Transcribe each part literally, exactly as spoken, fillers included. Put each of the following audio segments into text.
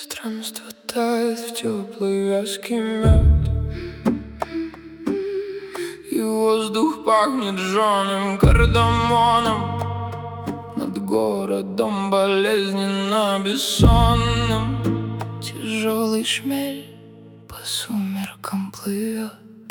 Странство тает в теплый вязкий мед, и воздух пахнет жженым кардамоном. Над городом болезненно бессонным тяжелый шмель по сумеркам плывет.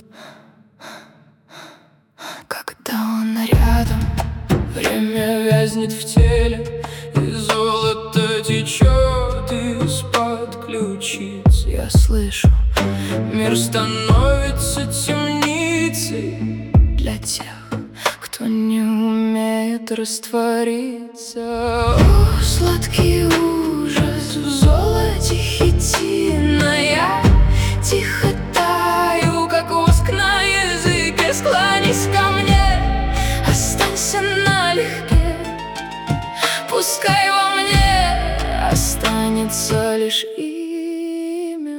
Когда он рядом, время вязнет в теле, и золото течет из-под ключиц. Я слышу, мир становится темницей для тех, кто не умеет раствориться. О, сладкий ужас в золоте хитина. Я тихо таю, как воск на языке. Склонись ко мне, останься налегке. Пускай во мне останется лишь имя.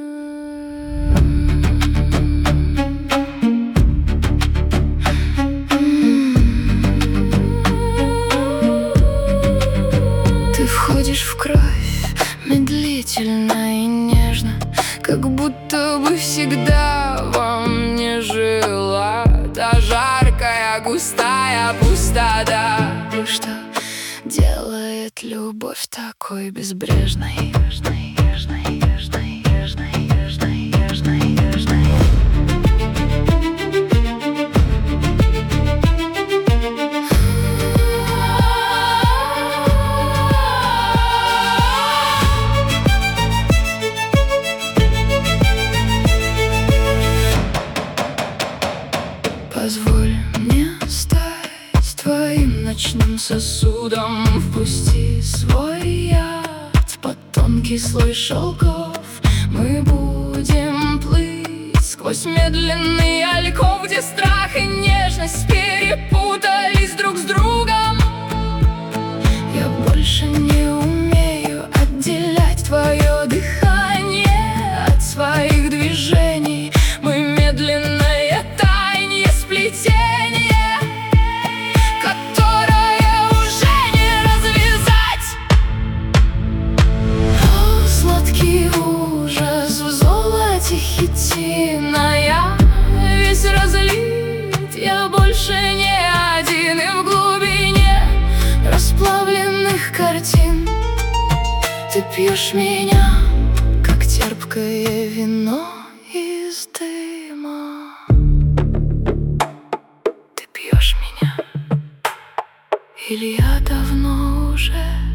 Ты входишь в кровь медлительно и нежно, как будто бы всегда во мне жила та жаркая, густая пустота. И что делает любовь такой безбрежной? Нежной, нежной, нежной, нежной, нежной, нежной, нежной. Позволь мне стать твоим ночным сосудом. Впусти свой яд под тонкий слой шелков. Мы будем плыть сквозь медленный альков, где страх и нежность перепутались друг с другом. Я больше не умею отделять твое дыхание от своих движений. Мы медленное таяние, сплетение, которое уже не развязать. О, сладкий ужас в золоте хитина. Я весь разлит, я больше не один. И в глубине расплавленных картин ты пьешь меня, как терпкое вино из дыма. Ты пьешь меня, или я давно уже